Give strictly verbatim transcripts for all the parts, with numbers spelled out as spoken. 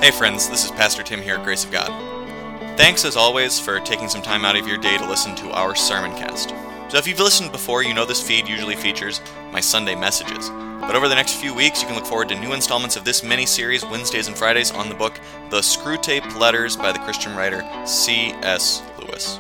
Hey friends, this is Pastor Tim here at Grace of God. Thanks as always for taking some time out of your day to listen to our sermon cast. So if you've listened before, you know this feed usually features my Sunday messages. But over the next few weeks, you can look forward to new installments of this mini-series, Wednesdays and Fridays, on the book The Screwtape Letters by the Christian writer C S Lewis.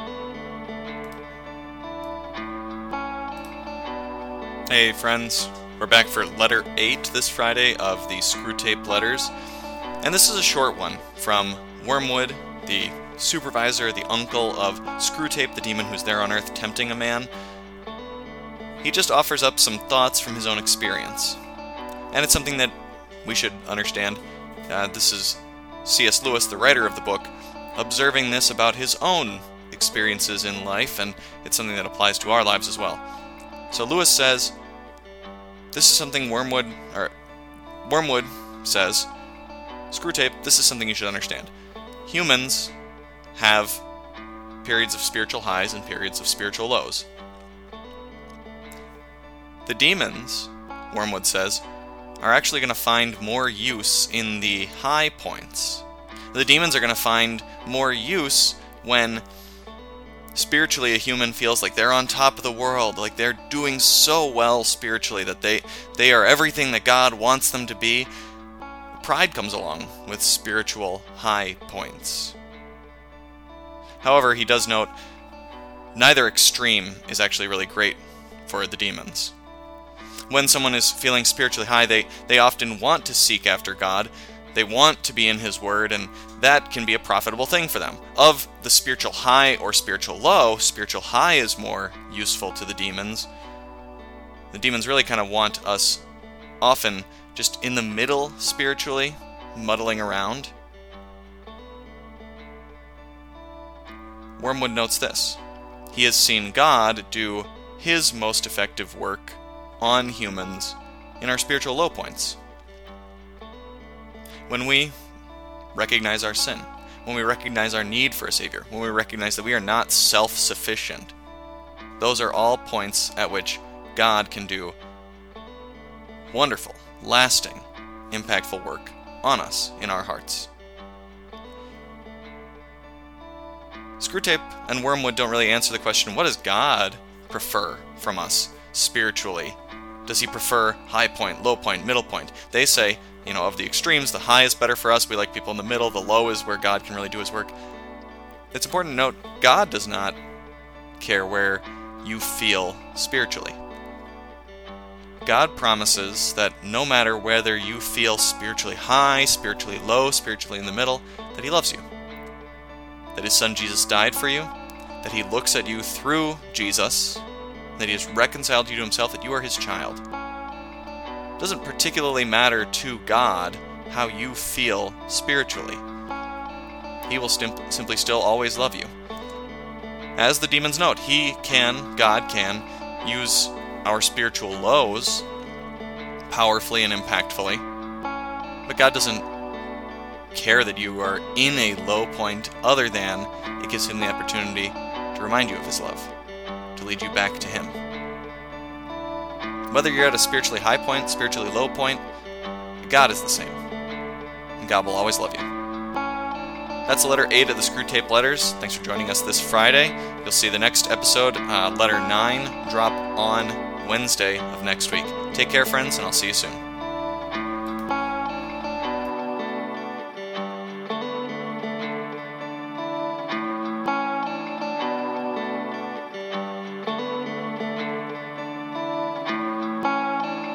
Hey friends, we're back for letter eight this Friday of the Screwtape Letters. And this is a short one from Wormwood, the supervisor, the uncle of Screwtape, the demon who's there on Earth tempting a man. He just offers up some thoughts from his own experience. And it's something that we should understand. Uh, this is C S Lewis, the writer of the book, observing this about his own experiences in life, and it's something that applies to our lives as well. So Lewis says, this is something Wormwood, or Wormwood says, Screwtape, this is something you should understand. Humans have periods of spiritual highs and periods of spiritual lows. The demons, Wormwood says, are actually going to find more use in the high points. The demons are going to find more use when spiritually a human feels like they're on top of the world, like they're doing so well spiritually that they, they are everything that God wants them to be. Pride comes along with spiritual high points. However, he does note, neither extreme is actually really great for the demons. When someone is feeling spiritually high, they, they often want to seek after God. They want to be in His Word, and that can be a profitable thing for them. Of the spiritual high or spiritual low, spiritual high is more useful to the demons. The demons really kind of want us often just in the middle spiritually, muddling around. Wormwood notes this. He has seen God do His most effective work on humans in our spiritual low points. When we recognize our sin, when we recognize our need for a Savior, when we recognize that we are not self-sufficient, those are all points at which God can do wonderful, lasting, impactful work on us in our hearts. Screwtape and Wormwood don't really answer the question, what does God prefer from us spiritually? Does He prefer high point, low point, middle point? They say, you know, of the extremes, the high is better for us, we like people in the middle, the low is where God can really do His work. It's important to note, God does not care where you feel spiritually. God promises that no matter whether you feel spiritually high, spiritually low, spiritually in the middle, that He loves you. That His Son Jesus died for you, that He looks at you through Jesus, that He has reconciled you to Himself, that you are His child. It doesn't particularly matter to God how you feel spiritually. He will stim- simply still always love you. As the demons note, He can, God can, use our spiritual lows powerfully and impactfully, but God doesn't care that you are in a low point other than it gives Him the opportunity to remind you of His love, to lead you back to Him. Whether you're at a spiritually high point, spiritually low point, God is the same, and God will always love you. That's letter eight of the Screwtape Letters. Thanks for joining us this Friday. You'll see the next episode, uh, letter nine, drop on Wednesday of next week. Take care, friends, and I'll see you soon.